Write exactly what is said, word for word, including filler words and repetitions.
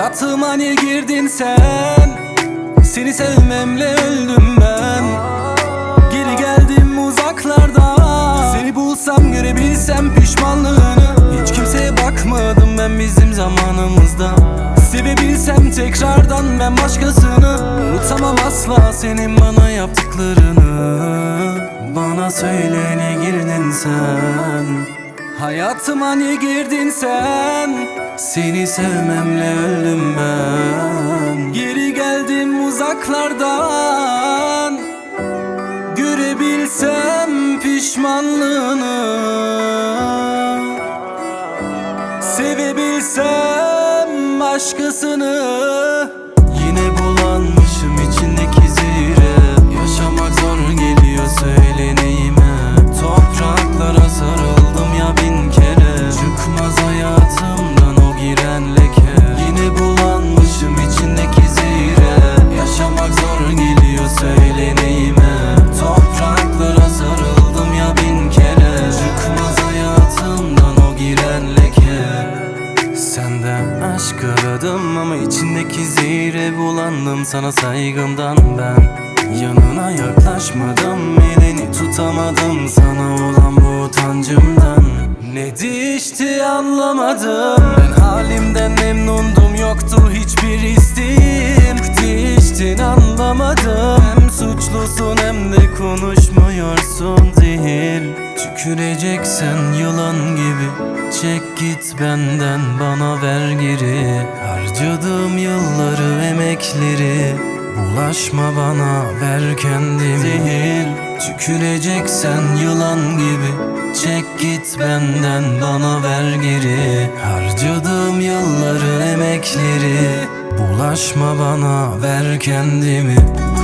Hayatıma niye girdin sen? Seni sevmemle öldüm ben. Geri geldim uzaklardan. Seni bulsam görebilsem pişmanlığını. Hiç kimseye bakmadım ben bizim zamanımızda. Sevebilsem tekrardan ben başkasını. Unutamam asla senin bana yaptıklarını. Bana söyle niye girdin sen? Hayatıma niye girdin sen? Seni sevmemle öldüm ben. Geri geldim uzaklardan. Görebilsem pişmanlığını. Sevebilsem başkasını. Yine bulanmışım içindeki zehre. Yaşamak zor geliyor söyle neyime. Topraklara sarıldım ya bin kere. Çıkmaz hayatımdan o giren leke. Yine bulanmışım içindeki zehre. Yaşamak zor geliyor söyle neyime. Topraklara sarıldım ya bin kere. Çıkmaz hayatımdan o giren leke. Senden aşk aradım ama içindeki zehre bulandım. Sana saygımdan ben yanına yaklaşmadım, elini tutamadım sana olan bu utancımdan. Ne değişti anlamadım, ben halimden memnundum, yoktu hiçbir isteğim. Değiştin anlamadım, hem suçlusun hem de konuşmuyorsun değil. Tüküreceksen yılan gibi çek git benden, bana ver geri harcadığım yılları, emekleri. Bulaşma bana, ver kendimi değil. Tüküreceksen yılan gibi çek git benden, bana ver geri harcadığım yılları, emekleri. Bulaşma bana, ver kendimi.